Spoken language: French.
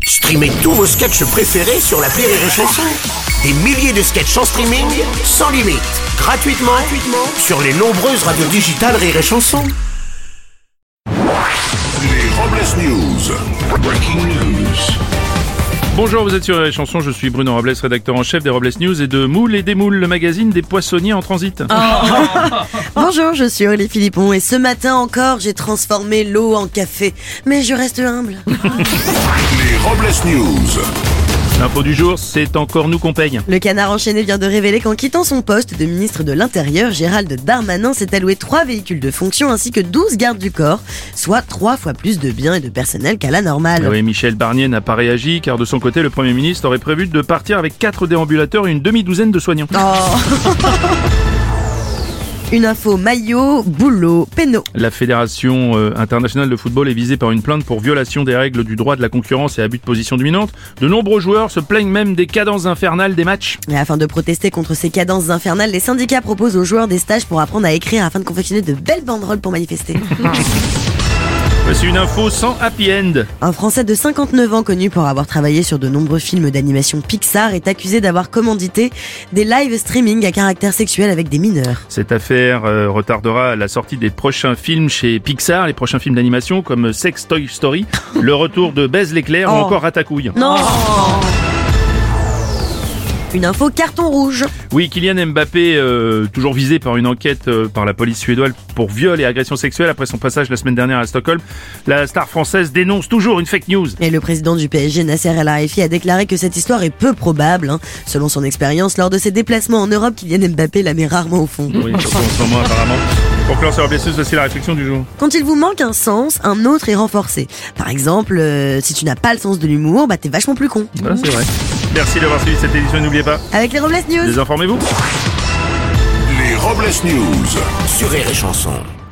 Streamez tous vos sketchs préférés sur l'appli Rire et Chanson. Des milliers de sketchs en streaming, sans limite, gratuitement sur les nombreuses radios digitales Rire et Chanson. Les Robles News. Breaking news. Bonjour, vous êtes sur les chansons, je suis Bruno Robles, rédacteur en chef des Robles News et de Moule et des Moules, le magazine des poissonniers en transit. Bonjour, je suis Aurélie Philippon et ce matin encore, j'ai transformé l'eau en café. Mais je reste humble. Les Robles News. L'info du jour, c'est encore nous qu'on paye. Le Canard enchaîné vient de révéler qu'en quittant son poste de ministre de l'Intérieur, Gérald Darmanin s'est alloué 3 véhicules de fonction ainsi que 12 gardes du corps, soit 3 fois plus de biens et de personnel qu'à la normale. Oui, Michel Barnier n'a pas réagi car de son côté, le Premier ministre aurait prévu de partir avec 4 déambulateurs et une demi-douzaine de soignants. Une info maillot, boulot, péno. La Fédération internationale de football est visée par une plainte pour violation des règles du droit de la concurrence et abus de position dominante. De nombreux joueurs se plaignent même des cadences infernales des matchs. Et afin de protester contre ces cadences infernales, les syndicats proposent aux joueurs des stages pour apprendre à écrire afin de confectionner de belles banderoles pour manifester. Voici une info sans happy end. Un Français de 59 ans connu pour avoir travaillé sur de nombreux films d'animation Pixar est accusé d'avoir commandité des live streaming à caractère sexuel avec des mineurs. Cette affaire retardera la sortie des prochains films chez Pixar, les prochains films d'animation comme Sex Toy Story, Le Retour de Buzz l'éclair ou encore Ratatouille. Non. Une info carton rouge. Oui, Kylian Mbappé, toujours visé par une enquête par la police suédoise pour viol et agression sexuelle après son passage la semaine dernière à Stockholm. La star française dénonce toujours une fake news. Et le président du PSG, Nasser El Khelaifi, a déclaré que cette histoire est peu probable. Selon son expérience, lors de ses déplacements en Europe, Kylian Mbappé la met rarement au fond. Oui, surtout en ce moment apparemment. Pour clore sur la blesseuse, voici la réflexion du jour. Quand il vous manque un sens, un autre est renforcé. Par exemple, si tu n'as pas le sens de l'humour, t'es vachement plus con. Voilà, c'est vrai. Merci d'avoir suivi cette édition et n'oubliez pas, Avec les Robles News. désinformez-vous. Les Robles News. Sur Rire et Chanson.